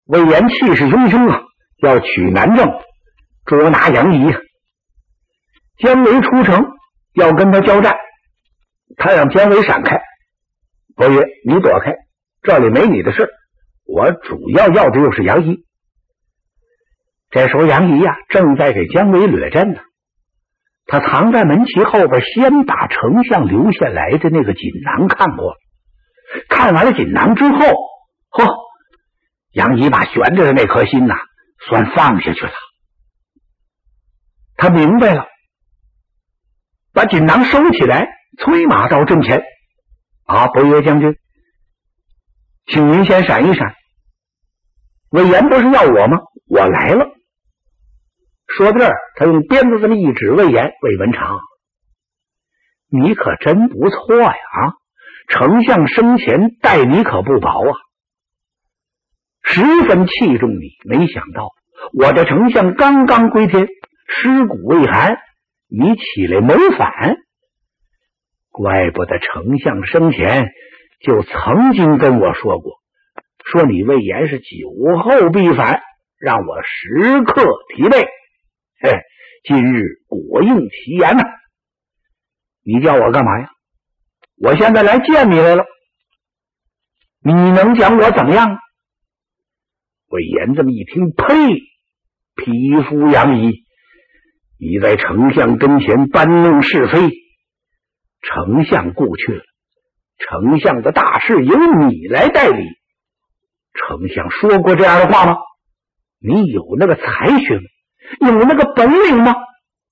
魏延气势汹汹啊，要取南郑，捉拿杨仪。姜维出城要跟他交战，他让姜维闪开，伯约你躲开，这里没你的事，我主要的就是杨仪。这时候杨仪正在给姜维掠阵呢，他藏在门旗后边，先把丞相留下来的那个锦囊看过了。看完了锦囊之后，杨仪把悬着的那颗心算放下去了。他明白了，把锦囊收起来，催马到阵前。伯约将军，请您先闪一闪，魏延不是要我吗？我来了。说到这儿，他用鞭子这么一指魏延，魏文长，你可真不错呀！丞相生前待你可不薄啊，十分器重你。没想到我这丞相刚刚归天，尸骨未寒，你起来谋反，怪不得丞相生前就曾经跟我说过，说你魏延是酒后必反，让我时刻提备。今日果应其言呐！你叫我干嘛呀？我现在来见你来了，你能讲我怎么样？魏延这么一听，呸！匹夫杨仪，你在丞相跟前搬弄是非，丞相故去了，丞相的大事由你来代理。丞相说过这样的话吗？你有那个才学吗？有那个本领吗？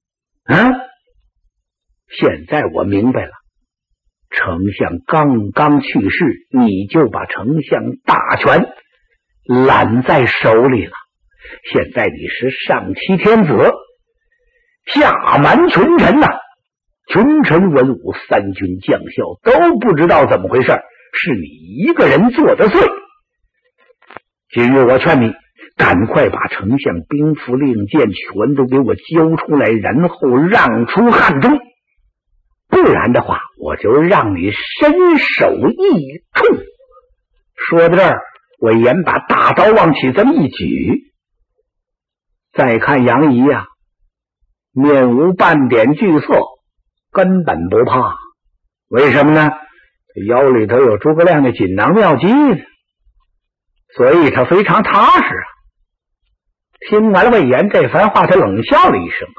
现在我明白了，丞相刚刚去世，你就把丞相大权揽在手里了。现在你是上欺天子，下瞒群臣群臣文武三军将校都不知道怎么回事，是你一个人做的祟。今日我劝你赶快把丞相兵符令箭全都给我交出来，然后让出汉中，不然的话我就让你身首异处。说到这儿，魏延把大刀往起这么一举，再看杨仪面无半点惧色，根本不怕。为什么呢？腰里头有诸葛亮的锦囊妙计呢，所以他非常踏实听完了魏延这番话，他冷笑了一声，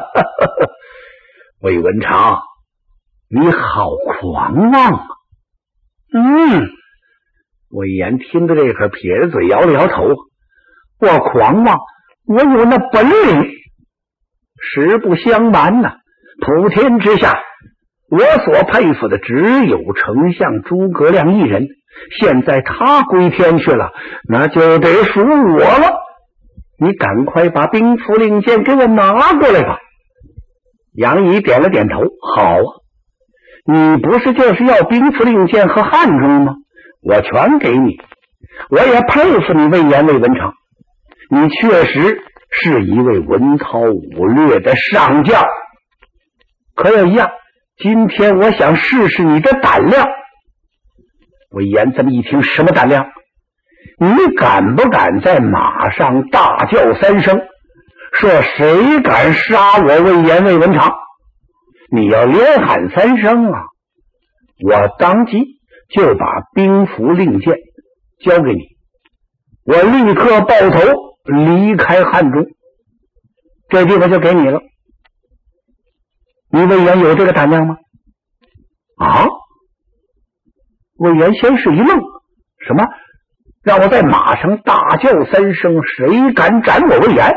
魏文长，你好狂妄魏延听着这个，撇着嘴摇了摇头，我狂妄？我有那本领。实不相瞒普天之下我所佩服的只有丞相诸葛亮一人，现在他归天去了，那就得属我了。你赶快把兵符令箭给我拿过来吧。杨仪点了点头，好你不是就是要兵符令箭和汉中吗？我全给你。我也佩服你魏延魏文长，你确实是一位文韬武略的上将。可有一样，今天我想试试你的胆量。魏延这么一听，什么胆量？你敢不敢在马上大叫三声，说谁敢杀我魏延魏文长？你要连喊三声我当即就把兵符令箭交给你，我立刻抱头离开汉中，这地方就给你了。你魏延有这个胆量吗？魏延先是一愣，什么？让我在马上大叫三声，谁敢斩我魏延？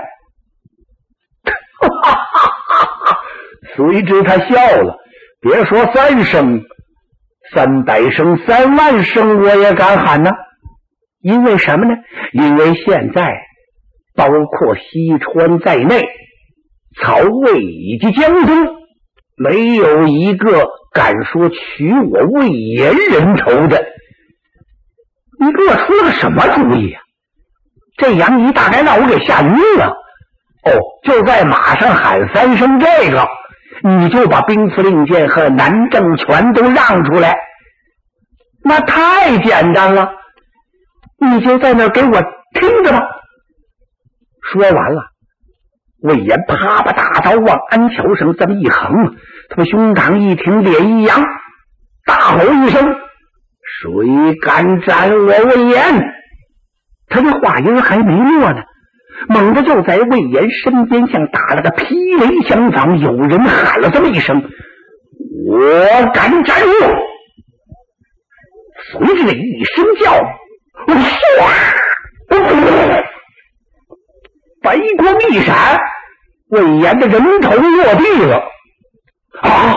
随之他笑了，别说3声，300声3万声我也敢喊呢。因为什么呢？因为现在包括西川在内，曹魏以及江东没有一个敢说取我魏延人头的。你给我出了个什么主意这杨仪大概让我给吓晕了。就在马上喊3声这个，你就把兵符令箭和南郑全都让出来，那太简单了。你就在那给我听着吧。说完了，魏延啪把大刀往安桥上这么一横，他们胸膛一挺，脸一扬，大吼一声：“谁敢斩我魏延？”他这话音还没落呢，猛地就在魏延身边像打了个霹雷相仿，有人喊了这么一声：“我敢斩我！”随着这一声叫，白光一闪，魏延的人头落地了。啊！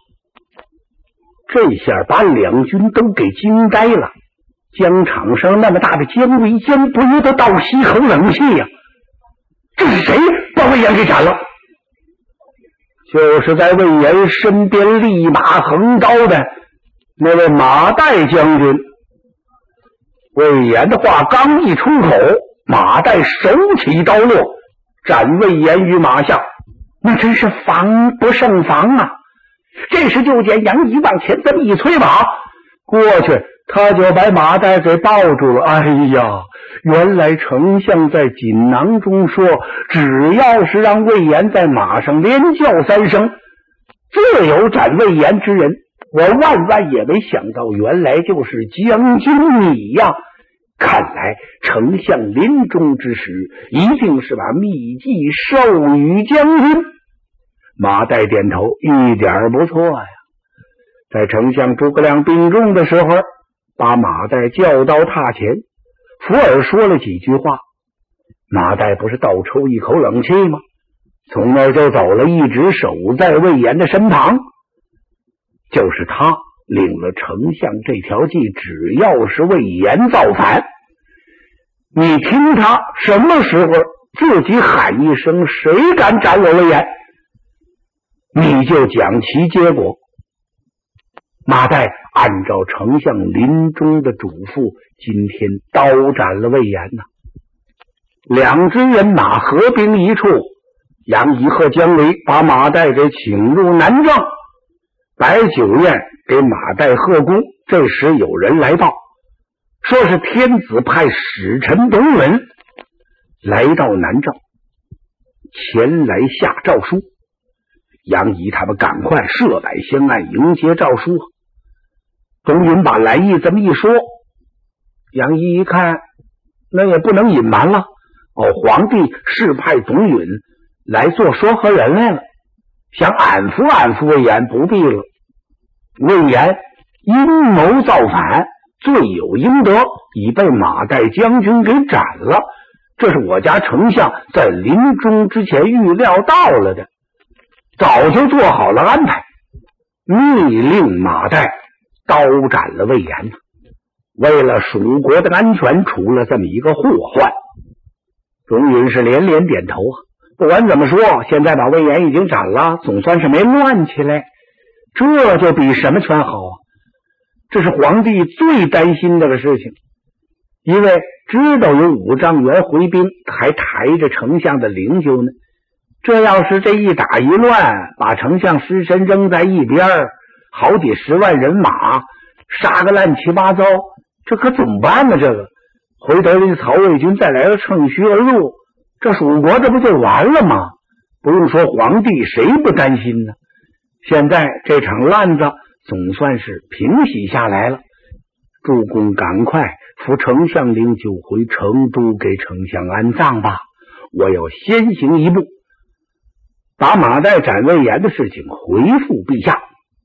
这下把两军都给惊呆了。疆场上那么大的姜维姜不由得倒吸口冷气呀！这是谁把魏延给斩了？就是在魏延身边立马横刀的那位马岱将军。魏延的话刚一出口，马岱手起刀落，斩魏延于马下，那真是防不胜防啊！这时就见杨仪往前这么一催马过去，他就把马岱给抱住了。哎呀，原来丞相在锦囊中说，只要是让魏延在马上连叫3声，自有斩魏延之人。我万万也没想到，原来就是将军你呀！看来丞相临终之时，一定是把秘籍授予将军。马岱点头，一点不错呀。在丞相诸葛亮病重的时候，把马岱叫到榻前，伏尔说了几句话。马岱不是倒抽一口冷气吗？从那儿就走了，一直守在魏延的身旁。就是他领了丞相这条计，只要是魏延造反，你听他什么时候自己喊一声谁敢斩我魏延，你就讲其结果。马岱按照丞相临终的嘱咐，今天刀斩了魏延呐。两支人马合兵一处，杨仪和姜维把马岱给请入南帐，摆酒宴给马岱贺功。这时有人来报，说是天子派使臣董允来到南诏，前来下诏书。杨仪他们赶快设摆香案迎接诏书。董允把来意这么一说，杨仪一看，那也不能隐瞒了。皇帝是派董允来做说和人来了，想安抚安抚魏延，不必了。魏延阴谋造反，罪有应得，已被马岱将军给斩了。这是我家丞相在临终之前预料到了的，早就做好了安排，密令马岱刀斩了魏延。为了蜀国的安全，出了这么一个祸患。董允是连连点头啊，不管怎么说，现在把魏延已经斩了，总算是没乱起来，这就比什么全好啊！这是皇帝最担心的事情，因为知道有五丈原回兵，还抬着丞相的灵柩呢。这要是这一打一乱，把丞相尸身扔在一边，好几10万人马杀个乱七八糟，这可怎么办呢？这个回头这曹魏军再来个乘虚而入，这蜀国这不就完了吗？不用说皇帝，谁不担心呢？现在这场乱子总算是平息下来了，主公赶快扶丞相灵柩回成都给丞相安葬吧，我要先行一步，把马岱斩魏延的事情回复陛下。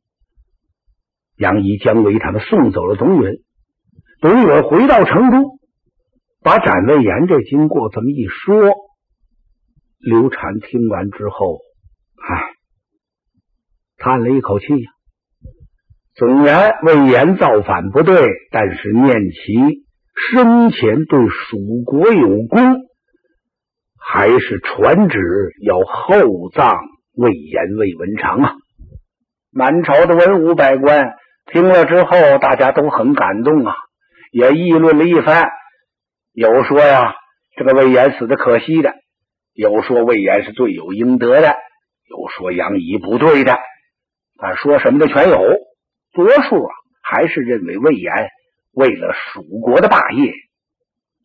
杨仪、姜维他们送走了董允，董允回到成都，把斩魏延这经过这么一说。刘禅听完之后，叹了一口气呀。纵然魏延造反不对，但是念其生前对蜀国有功，还是传旨要厚葬魏延、魏文长啊。满朝的文武百官听了之后，大家都很感动啊，也议论了一番。有说呀，这个魏延死的可惜的，有说魏延是罪有应得的，有说杨仪不对的，说什么的全有。多数还是认为魏延为了蜀国的霸业，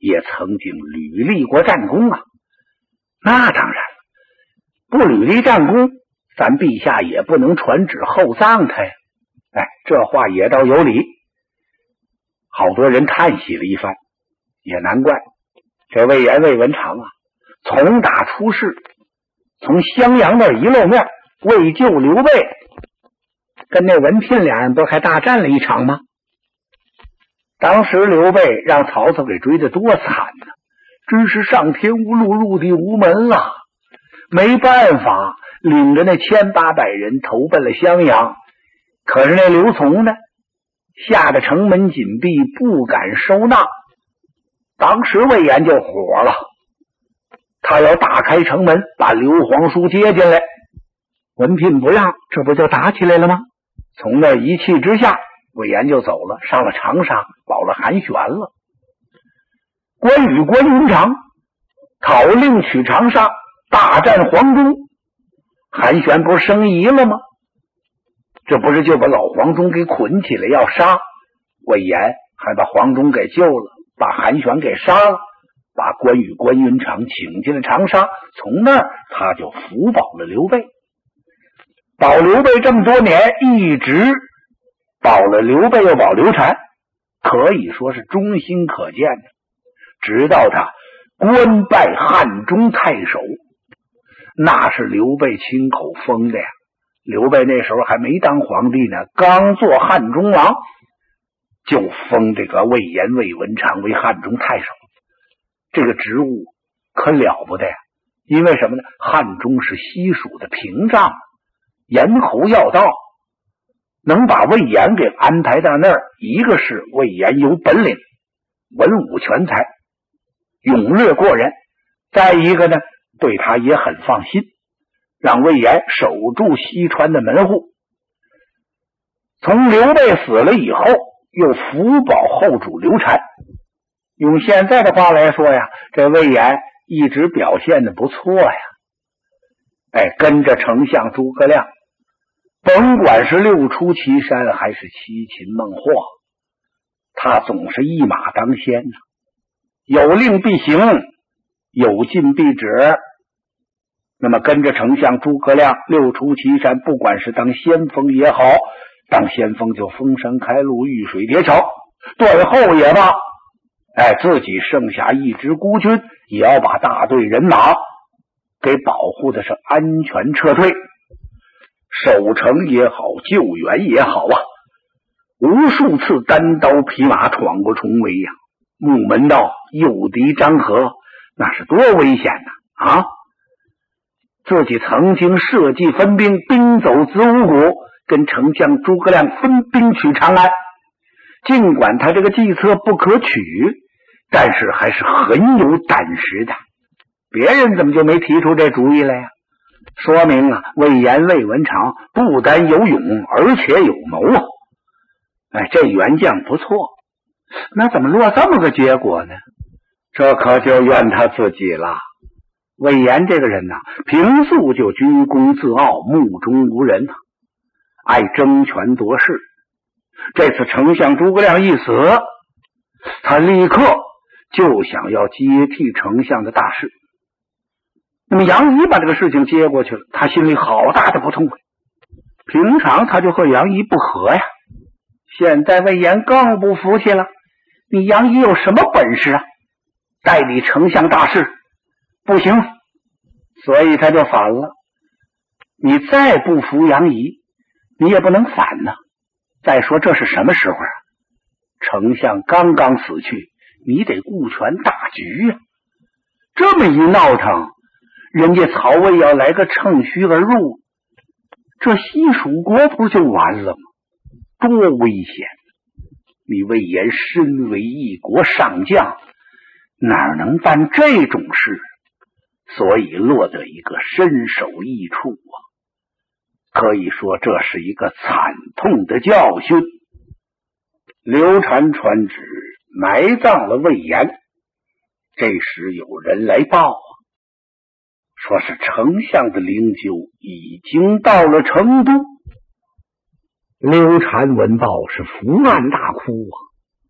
也曾经屡立过战功啊。那当然了，不屡立战功，咱陛下也不能传旨厚葬他呀。这话也倒有理。好多人叹息了一番，也难怪这魏延魏文长啊，从打出世，从襄阳那儿一露面，为救刘备，跟那文聘俩人不是还大战了一场吗？当时刘备让曹操给追得多惨呢，真是上天无路，入地无门啊！没办法，领着那1800人投奔了襄阳。可是那刘琮呢，吓得城门紧闭，不敢收纳。当时魏延就火了，他要大开城门，把刘皇叔接进来。文聘不让，这不就打起来了吗？从那一气之下，魏延就走了，上了长沙，保了韩玄了。关羽、关云长讨令取长沙，大战黄忠。韩玄不是生疑了吗？这不是就把老黄忠给捆起来要杀，魏延还把黄忠给救了，把韩玄给杀了，把关羽、关云长请进了长沙，从那儿他就辅保了刘备。保刘备这么多年，一直保了刘备又保刘禅，可以说是忠心可见的。直到他官拜汉中太守，那是刘备亲口封的呀。刘备那时候还没当皇帝呢，刚做汉中王，就封这个魏延魏文长为汉中太守。这个职务可了不得呀，因为什么呢？汉中是西蜀的屏障，咽喉要道，能把魏延给安排到那儿，一个是魏延有本领，文武全才，勇略过人，再一个呢，对他也很放心，让魏延守住西川的门户。从刘备死了以后，又辅保后主刘禅。用现在的话来说呀，这魏延一直表现得不错呀。跟着丞相诸葛亮，甭管是六出祁山还是七擒孟获，他总是一马当先呢，有令必行，有禁必止。那么跟着丞相诸葛亮六出祁山，不管是当先锋也好，当先锋就封山开路，遇水叠桥，断后也罢，自己剩下一支孤军，也要把大队人马给保护的是安全撤退，守城也好，救援也好啊，无数次单刀匹马闯过重围呀，木门道诱敌张合，那是多危险呐！啊，自己曾经设计分兵，兵走子午谷，跟丞相诸葛亮分兵取长安。尽管他这个计策不可取，但是还是很有胆识的。别人怎么就没提出这主意来呀？说明啊，魏延魏文长不但有勇，而且有谋啊！这员将不错，那怎么落这么个结果呢？这可就怨他自己了。魏延这个人呐，平素就居功自傲，目中无人，爱争权夺势。这次丞相诸葛亮一死，他立刻就想要接替丞相的大事。那么杨仪把这个事情接过去了，他心里好大的不痛快。平常他就和杨仪不和呀，现在魏延更不服气了。你杨仪有什么本事啊？代理丞相大事不行，所以他就反了。你再不服杨仪，你也不能反呢。再说这是什么时候啊？丞相刚刚死去，你得顾全大局啊。这么一闹腾，人家曹魏要来个乘虚而入，这西蜀国不就完了吗？多危险！你魏延身为一国上将，哪能办这种事？所以落得一个身首异处啊！可以说这是一个惨痛的教训。刘禅传旨埋葬了魏延，这时有人来报啊，说是丞相的灵柩已经到了成都。刘禅闻报是伏案大哭啊，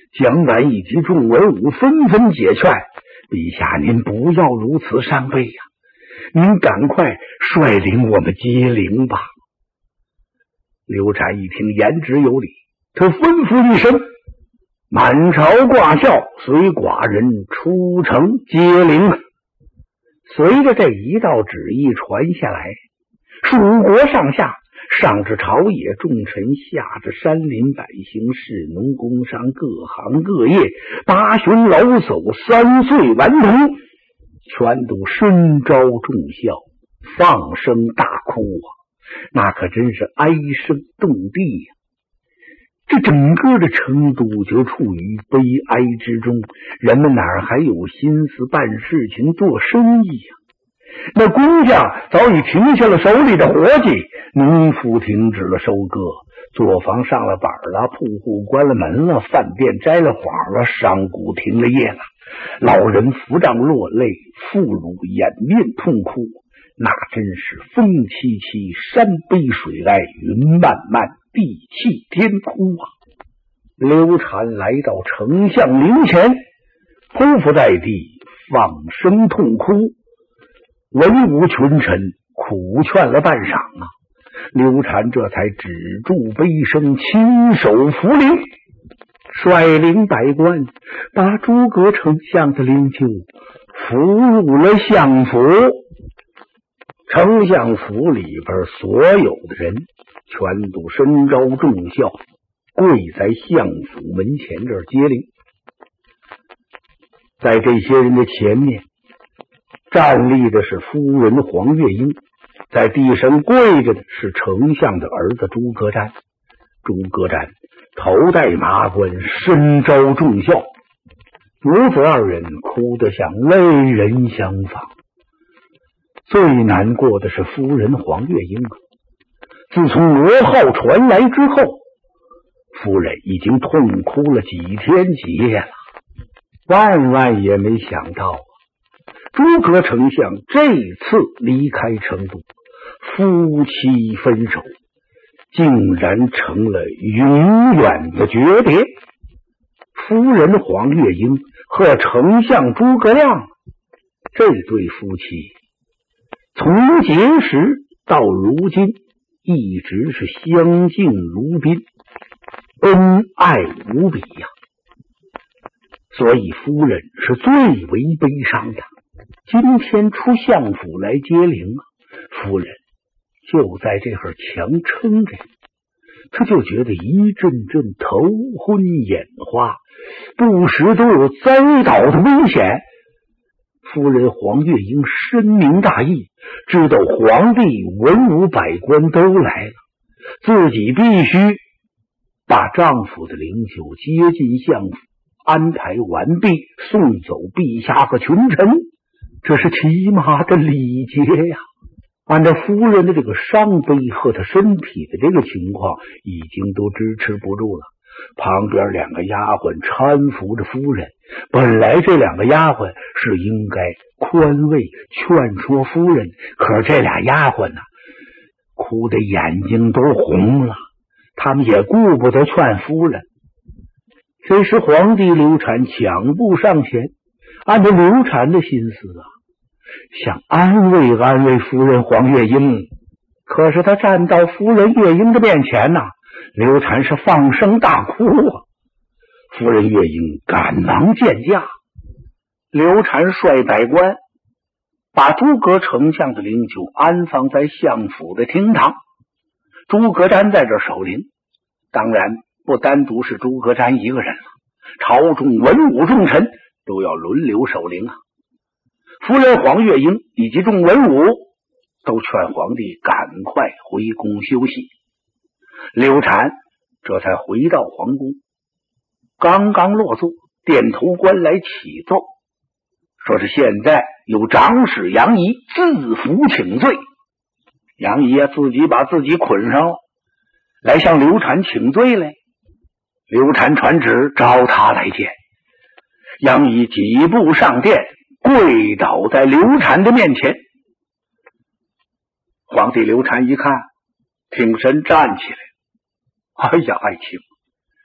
蒋琬以及众文武纷纷解劝：“陛下，您不要如此伤悲呀，您赶快率领我们接陵吧。”刘禅一听言之有理，他吩咐一声：“满朝挂孝，随寡人出城接陵。”随着这一道旨意传下来，蜀国上下，上至朝野重臣，下至山林百姓，士农工商，各行各业，八旬老叟，3岁顽童，全都深招重孝，放声大哭啊！那可真是哀声动地呀！这整个的成都就处于悲哀之中，人们哪还有心思办事情做生意呀？那工匠早已停下了手里的活计，农夫停止了收割，作坊上了板了，铺户关了门了，饭店摘了幌了，商贾停了业了，老人扶杖落泪，妇孺掩面痛哭，那真是风凄凄，山悲水哀，云漫漫，地泣天哭啊！刘禅来到丞相陵前，匍匐在地，放声痛哭。文武群臣苦劝了半晌啊，刘禅这才止住悲声，亲手扶灵，率领百官把诸葛丞相的灵柩扶入了相府。丞相府里边所有的人全都身招重孝，跪在相府门前这儿接灵。在这些人的前面站立的是夫人黄月英，在地上跪着的是丞相的儿子诸葛瞻。诸葛瞻头戴麻冠，身招重孝，母子二人哭得像泪人相访。最难过的是夫人黄月英，自从罗号传来之后，夫人已经痛哭了几天几夜了，万万也没想到诸葛丞相这次离开成都，夫妻分手，竟然成了永远的诀别。夫人黄月英和丞相诸葛亮这对夫妻，从结识到如今一直是相敬如宾，恩爱无比呀。所以夫人是最为悲伤的。今天出相府来接灵啊，夫人就在这会儿强撑着，他就觉得一阵阵头昏眼花，不时都有栽倒的危险。夫人黄月英深明大义，知道皇帝文武百官都来了，自己必须把丈夫的灵柩接进相府，安排完毕，送走陛下和群臣，这是起码的礼节呀。按照夫人的这个伤悲和她身体的这个情况，已经都支持不住了。旁边两个丫鬟搀扶着夫人，本来这两个丫鬟是应该宽慰劝说夫人，可是这俩丫鬟呢，哭得眼睛都红了，他们也顾不得劝夫人。这时皇帝刘禅抢步上前，按照刘禅的心思啊，想安慰安慰夫人黄月英，可是他站到夫人月英的面前呐，刘禅是放声大哭啊。夫人月英赶忙见驾，刘禅率百官把诸葛丞相的灵柩安放在相府的厅堂，诸葛瞻在这守灵。当然不单独是诸葛瞻一个人了，朝中文武重臣都要轮流守灵啊。夫人黄月英以及众文武都劝皇帝赶快回宫休息。刘禅这才回到皇宫，刚刚落座，殿头官来启奏，说是现在有长史杨仪自府请罪。杨仪自己把自己捆上了，来向刘禅请罪来。刘禅传旨召他来见。杨仪几步上殿，跪倒在刘禅的面前。皇帝刘禅一看，挺身站起来，哎呀，爱卿，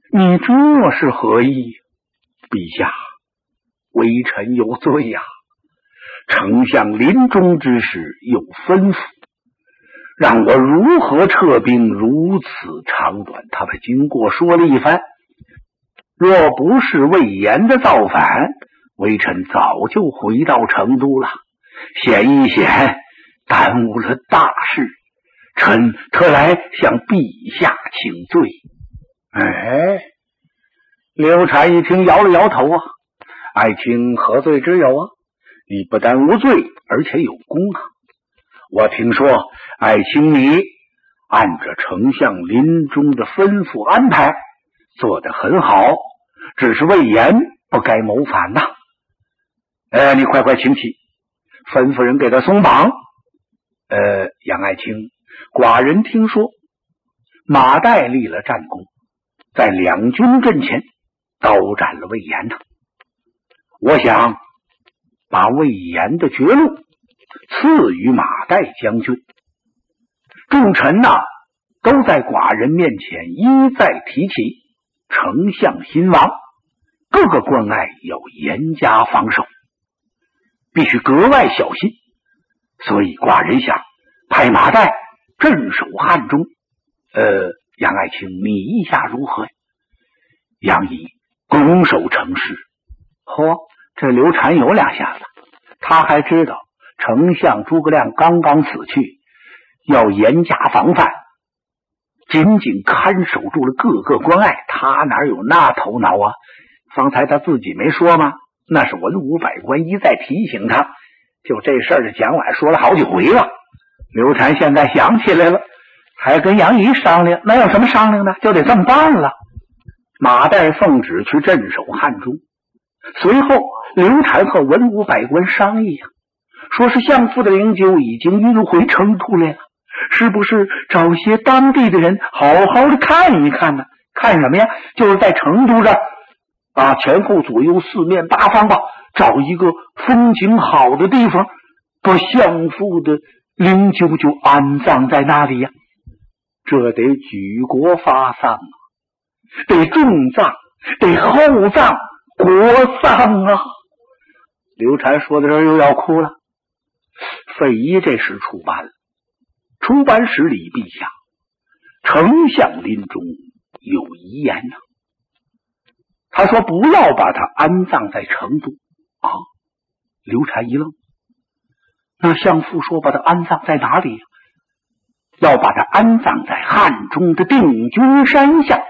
你这是何意？陛下，微臣有罪呀！丞相临终之时有吩咐，让我如何撤兵，如此长短。他把经过说了一番。若不是魏延的造反，微臣早就回到成都了。险一险，耽误了大事，臣特来向陛下请罪。哎，刘禅一听摇了摇头啊，爱卿何罪之有啊？你不但无罪，而且有功啊！我听说爱卿你按着丞相临终的吩咐安排，做得很好，只是魏延不该谋反呐。你快快请起，吩咐人给他松绑。杨爱卿，寡人听说马岱立了战功，在两军阵前刀斩了魏延呐。我想把魏延的绝路赐予马岱将军。众臣呐，都在寡人面前一再提起丞相兴亡，各个关隘要严加防守，必须格外小心。所以寡人想派马岱镇守汉中。杨爱卿，你意下如何呀？杨仪拱手称是。这刘禅有两下子，他还知道丞相诸葛亮刚刚死去，要严加防范，紧紧看守住了各个关隘，他哪有那头脑啊？方才他自己没说吗？那是文武百官一再提醒他，就这事儿蒋琬说了好几回了。刘禅现在想起来了，还跟杨仪商量，那有什么商量呢？就得这么办了。马岱奉旨去镇守汉中，随后刘禅和文武百官商议说是相父的灵柩已经运回成都来了，是不是找些当地的人好好的看一看呢？看什么呀？就是在成都这儿前后左右四面八方吧，找一个风景好的地方，把相父的灵柩就安葬在那里呀。这得举国发丧得重葬，得厚葬，国丧啊！刘禅说到这儿又要哭了。费祎这时出班了，出班时礼陛下，丞相临终有遗言呐。他说不要把他安葬在成都刘禅一愣，那相父说把他安葬在哪里？要把他安葬在汉中的定军山下。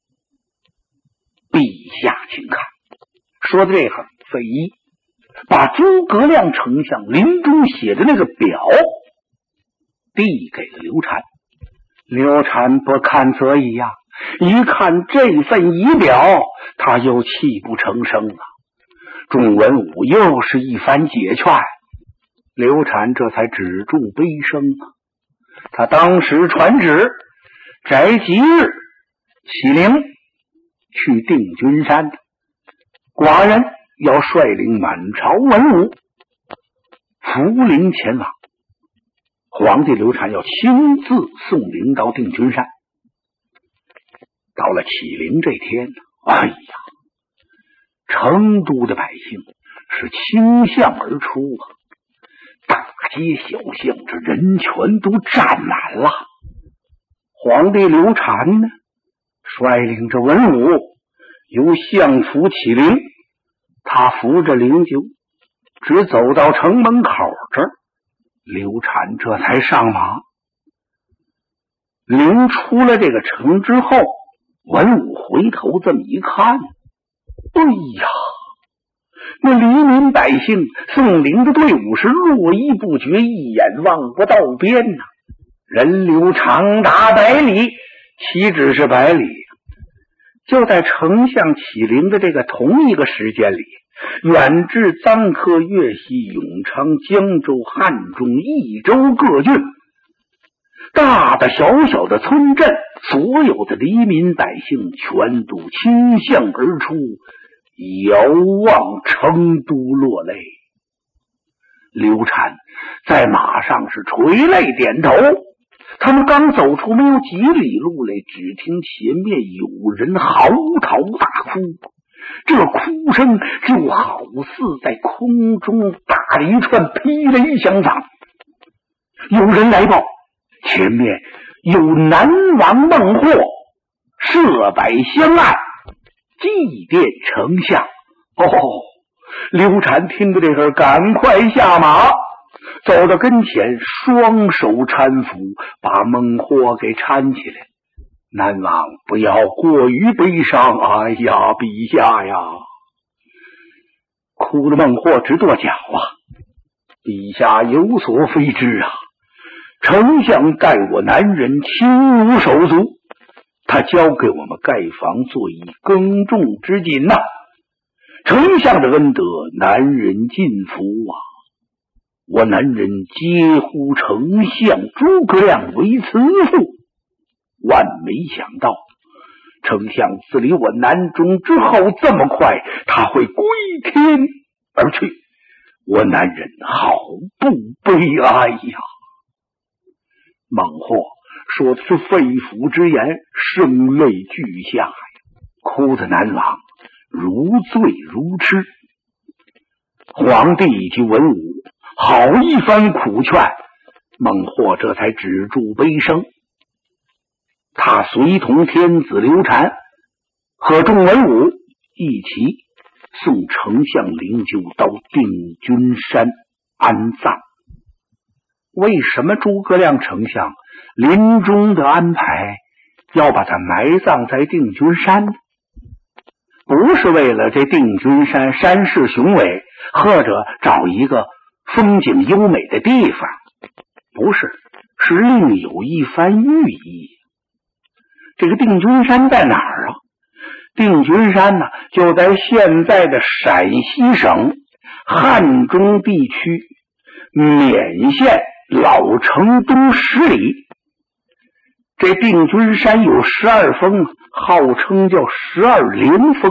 陛下请看。说到这会儿，费祎把诸葛亮丞相临终写的那个表递给了刘禅。刘禅不看则已一看这份仪表，他又泣不成声了。众文武又是一番解劝，刘禅这才止住悲声他当时传旨，择吉日起灵去定军山，寡人要率领满朝文武扶灵前往。皇帝刘禅要亲自送灵到定军山。到了起灵这天，成都的百姓是倾向而出大街小巷这人全都站满了。皇帝刘禅呢，率领着文武由相府起灵，他扶着灵柩只走到城门口这儿，刘禅这才上马。灵出了这个城之后，文武回头这么一看，那黎民百姓送灵的队伍是络绎不绝，一眼望不到边人流长达100里，岂止是100里。就在丞相起灵的这个同一个时间里，远至臧科、岳西、永昌、江州、汉中、益州各郡，大大小小的村镇，所有的黎民百姓全都倾向而出，遥望成都落泪。刘禅在马上是垂泪点头， 他们刚走出没有几里路来，只听前面有人嚎啕大哭，这哭声就好似在空中打了一串霹雷相放。有人来报，前面有南王孟获设摆相案，祭奠丞相。刘禅听到这事，赶快下马，走到跟前，双手搀扶，把孟获给搀起来。南王不要过于悲伤，哎呀，陛下呀！哭的孟获直跺脚啊！陛下有所非知啊，丞相待我南人亲如手足，他交给我们盖房做以耕种之锦呐。丞相的恩德，南人尽服啊！我南人皆呼丞相诸葛亮为慈父，万没想到丞相自离我南中之后这么快，他会归天而去，我南人好不悲哀呀！孟获说的是肺腑之言，声泪俱下呀，哭的南王如醉如痴。皇帝及文武好一番苦劝，孟获这才止住悲声。他随同天子刘禅和众文武一起送丞相灵柩到定军山安葬。为什么诸葛亮丞相临终的安排要把他埋葬在定军山呢？不是为了这定军山山势雄伟，或者找一个风景优美的地方，不是，是另有一番寓意。这个定军山在哪儿啊？定军山呢，就在现在的陕西省汉中地区勉县老城东10里。这定军山有12峰，号称叫12连峰。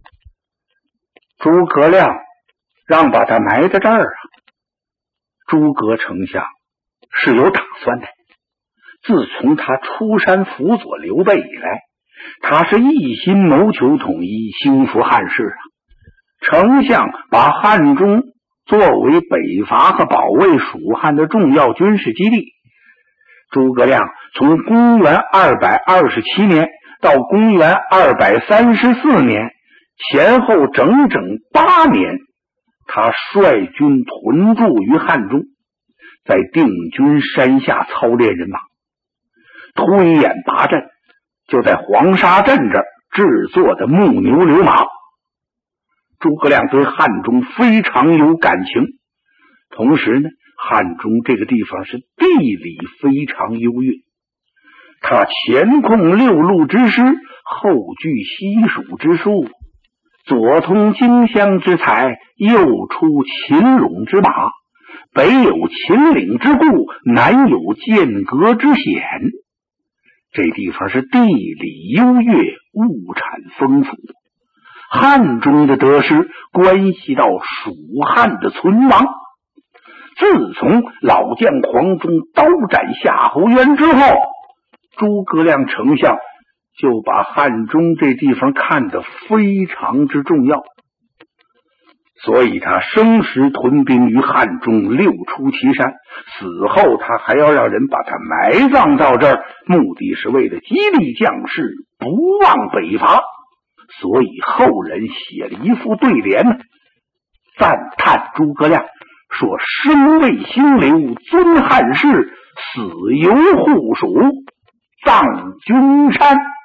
诸葛亮让把他埋在这儿啊，诸葛丞相是有打算的。自从他出山辅佐刘备以来，他是一心谋求统一，兴复汉室啊。丞相把汉中作为北伐和保卫蜀汉的重要军事基地。诸葛亮从公元227年到公元234年，前后整整8年，他率军屯驻于汉中，在定军山下操练人马。推演拔阵，就在黄沙镇这儿制作的木牛流马。诸葛亮对汉中非常有感情，同时呢，汉中这个地方是地理非常优越，他前控6路之师，后据西蜀之戍，左通荆襄之财，右出秦陇之马，北有秦岭之固，南有剑阁之险。这地方是地理优越，物产丰富。汉中的得失关系到蜀汉的存亡。自从老将黄忠刀斩夏侯渊之后，诸葛亮丞相就把汉中这地方看得非常之重要，所以他生时屯兵于汉中，六出祁山，死后他还要让人把他埋葬到这儿，目的是为了激励将士不忘北伐。所以后人写了一副对联呢，赞叹诸葛亮，说生为兴刘，尊汉室，死犹护蜀，葬君山。